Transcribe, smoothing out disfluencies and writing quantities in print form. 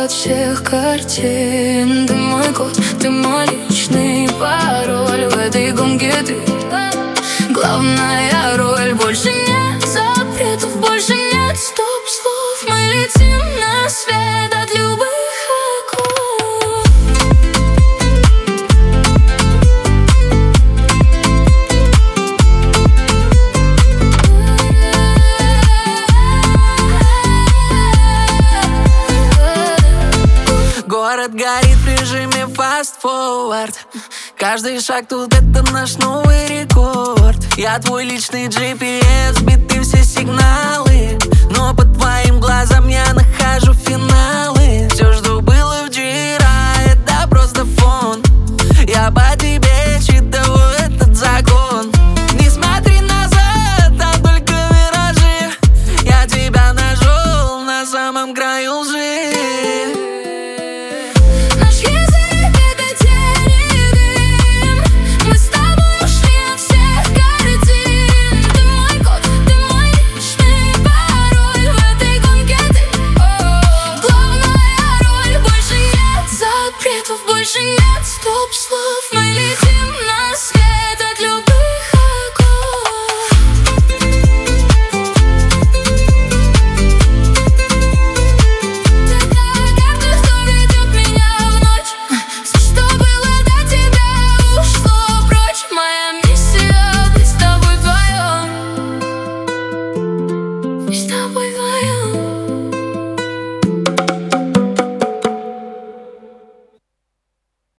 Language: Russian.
от всех картин. Ты мой код, ты мой личный пароль. В этой гонке ты главная роль. Больше нет запретов, больше нет стоп-слов. Мы летим на свет от любых оков. Город горит в режиме fast forward. Каждый шаг тут это наш новый рекорд. Я твой личный GPS, сбиты все сигналы, но по твоим глазам я нахожу финалы.